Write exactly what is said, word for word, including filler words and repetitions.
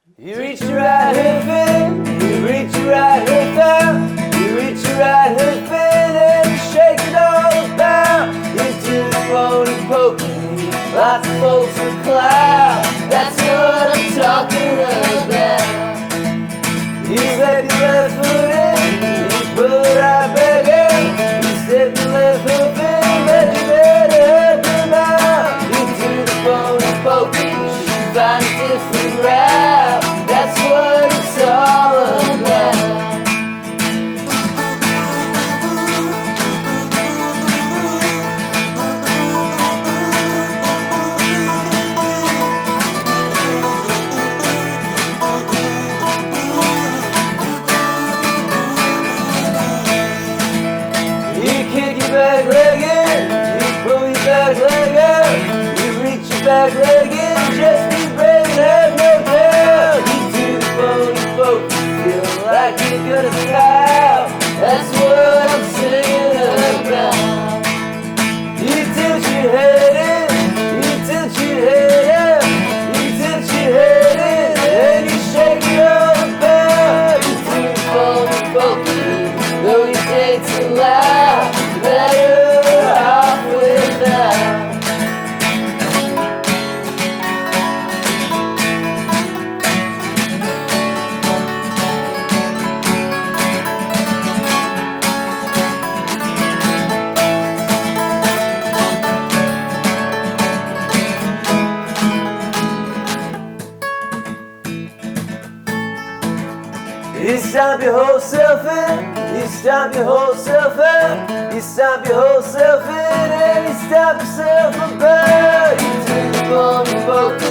You reach your right hip in, you reach your right hip out, you reach your right hip in and you shake it all about. Into the phony pokey, lots of folks with clout. That's what I'm talking about. You step your left foot in, you pull it right back out. You step your left foot in, but you better help him out. Into the phony pokey, you find a different route. That's what it's all about. You kick your back leg in, you pull your back leg out, you reach your back leg in, just be brave and have no doubt. Feel like you're gonna fly out. That's what I'm singing about. You tilt your head in, you tilt your head out, you tilt your head in, and you shake it all about. You do the phony pokey, though you dance so loud, better off without. You stomp your whole self in, you stomp your whole self out, you stomp your whole self in and you stomp yourself about. You do the phony pokey,